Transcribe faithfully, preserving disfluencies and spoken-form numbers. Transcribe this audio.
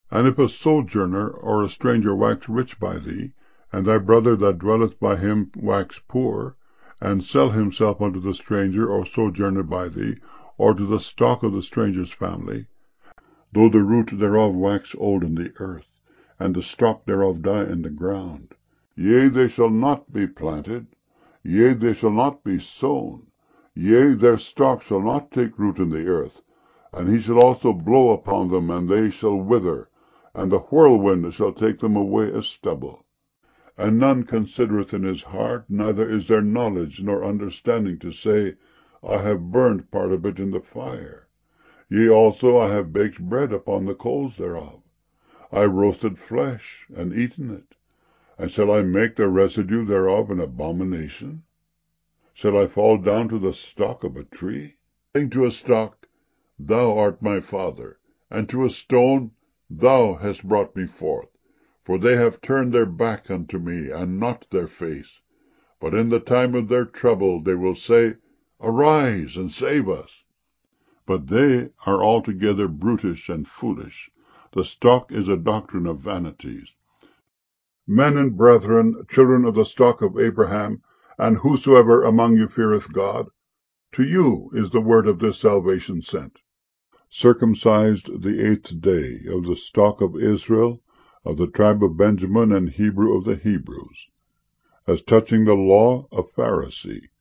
And if a sojourner or a stranger wax rich by thee, and thy brother that dwelleth by him wax poor, and sell himself unto the stranger or sojourner by thee, or to the stock of the stranger's family, though the root thereof wax old in the earth, and the stock thereof die in the ground, yea, they shall not be planted, yea, they shall not be sown, yea, their stock shall not take root in the earth, and he shall also blow upon them, and they shall wither, and the whirlwind shall take them away as stubble. And none considereth in his heart, neither is there knowledge nor understanding to say, I have burned part of it in the fire. Yea, also I have baked bread upon the coals thereof. I roasted flesh, and eaten it. And shall I make the residue thereof an abomination? Shall I fall down to the stock of a tree, saying to a stock, Thou art my father, and to a stone, Thou hast brought me forth? For they have turned their back unto me, and not their face. But in the time of their trouble they will say, Arise, and save us. But they are altogether brutish and foolish. The stock is a doctrine of vanities. Men and brethren, children of the stock of Abraham, and whosoever among you feareth God, to you is the word of this salvation sent. Circumcised the eighth day, of the stock of Israel, of the tribe of Benjamin, and Hebrew of the Hebrews, as touching the law, a Pharisee,